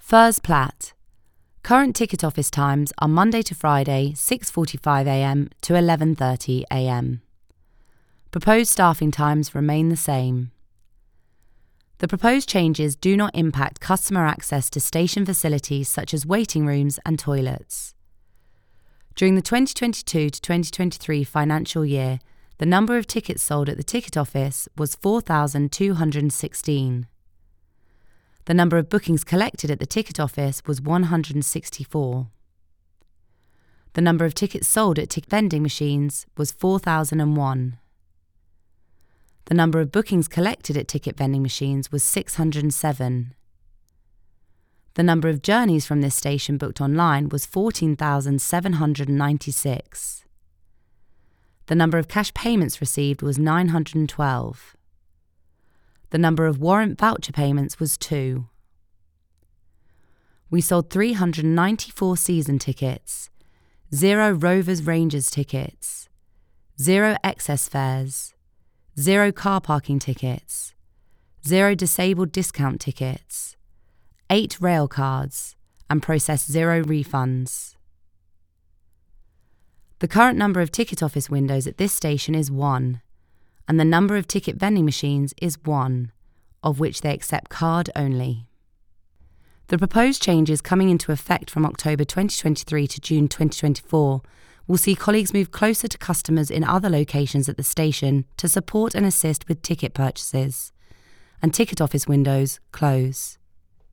Furs Platt. Current ticket office times are Monday to Friday, 6:45am to 11:30am. Proposed staffing times remain the same. The proposed changes do not impact customer access to station facilities such as waiting rooms and toilets. During the 2022 to 2023 financial year, the number of tickets sold at the ticket office was 4,216. The number of bookings collected at the ticket office was 164. The number of tickets sold at ticket vending machines was 4,001. The number of bookings collected at ticket vending machines was 607. The number of journeys from this station booked online was 14,796. The number of cash payments received was 912. The number of warrant voucher payments was 2. We sold 394 season tickets, 0 Rovers Rangers tickets, 0 excess fares, 0 car parking tickets, 0 disabled discount tickets, 8 rail cards, and processed 0 refunds. The current number of ticket office windows at this station is 1, and the number of ticket vending machines is 1, of which they accept card only. The proposed changes coming into effect from October 2023 to June 2024 will see colleagues move closer to customers in other locations at the station to support and assist with ticket purchases, and ticket office windows close.